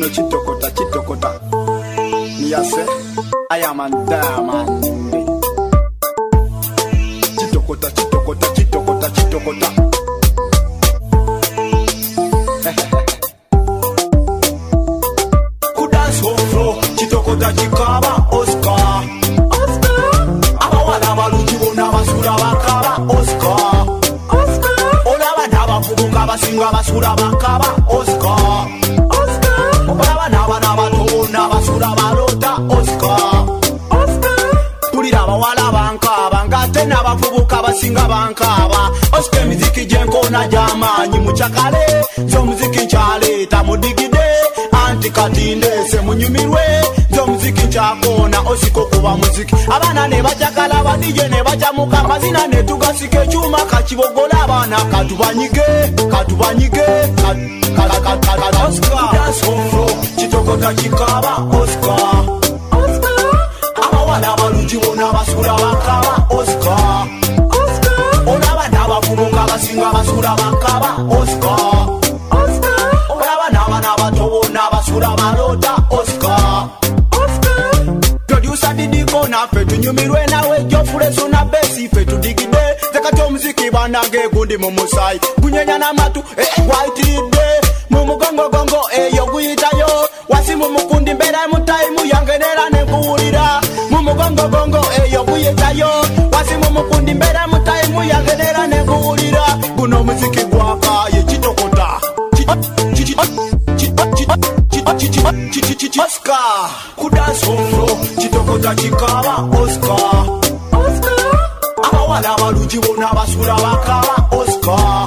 kino chitokota. Niyase, I am a diamond. Chitokota. Kudance flow, chitokota chikaba, Oscar. Abawala balungi bonna basula bakaba, Oscar. Olaba n'abavubuka basinga basula bakaba, Oscar. Olaba n'abaana bato bonna basula balota, Oscar. Tulira abawala bankaba ng'ate n'abavubuka basinga bankaba. Oscar emiziki gy'enkoona gy'amaanyi mu kyakale, z'omuziki nkyaleeta mu digide. Anti kati ndese munyumirwe, z'omuziki nkyakona osiko kuba muziki. Abaana ne bajakala badije ne bajamuka amazina ne tugasika ekyuma kakibogola abaana katubanyige. Oscar dance flow, chitokota chikaba, Oscar. Abawala balungi bonna basula bakaba, Oscar. Olaba n'abavubuka basinga basula bakaba, Oscar. Olaba n'abaana bato bonna basula balota, Oscar. Producer Didiko naffe tunyumirwe nawe Jofuleso na Besi ffe tudigide. Zekati omuziki banange gundi mu musayi gunyenya n'amatu waitidde mu mugongo eyo guyitayo wasi mu mukundi mbeera mu time yange neera ne nkuwulira mu mugongo eyo guyitayo wasi mu mukundi mbeera mu time yange neera ne nkuwulira guno omuziki gwakaye chitokota Oscar kudance flow chitokota chikaba Oscar abawala balungi bonna basula bakaba Oscar